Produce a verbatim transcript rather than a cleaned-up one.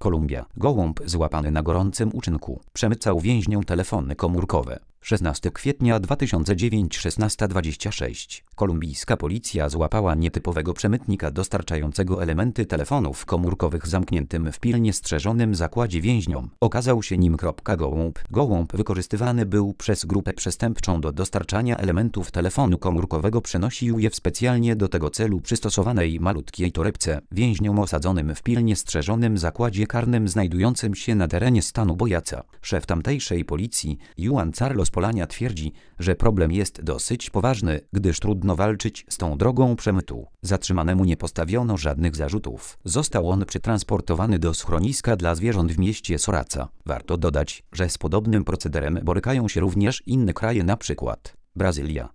Kolumbia. Gołąb złapany na gorącym uczynku. Przemycał więźniom telefony komórkowe. szesnastego kwietnia dwa tysiące dziewiątego, szesnasta dwadzieścia sześć. Kolumbijska policja złapała nietypowego przemytnika dostarczającego elementy telefonów komórkowych zamkniętym w pilnie strzeżonym zakładzie więźniom. Okazał się nim Gołąb. Gołąb wykorzystywany był przez grupę przestępczą do dostarczania elementów telefonu komórkowego. Przenosił je w specjalnie do tego celu przystosowanej malutkiej torebce więźniom osadzonym w pilnie strzeżonym zakładzie karnym znajdującym się na terenie stanu Boyaca. Szef tamtejszej policji, Juan Carlos Polania, twierdzi, że problem jest dosyć poważny, gdyż trudno walczyć z tą drogą przemytu. Zatrzymanemu nie postawiono żadnych zarzutów. Został on przetransportowany do schroniska dla zwierząt w mieście Soraca. Warto dodać, że z podobnym procederem borykają się również inne kraje, np. Brazylia.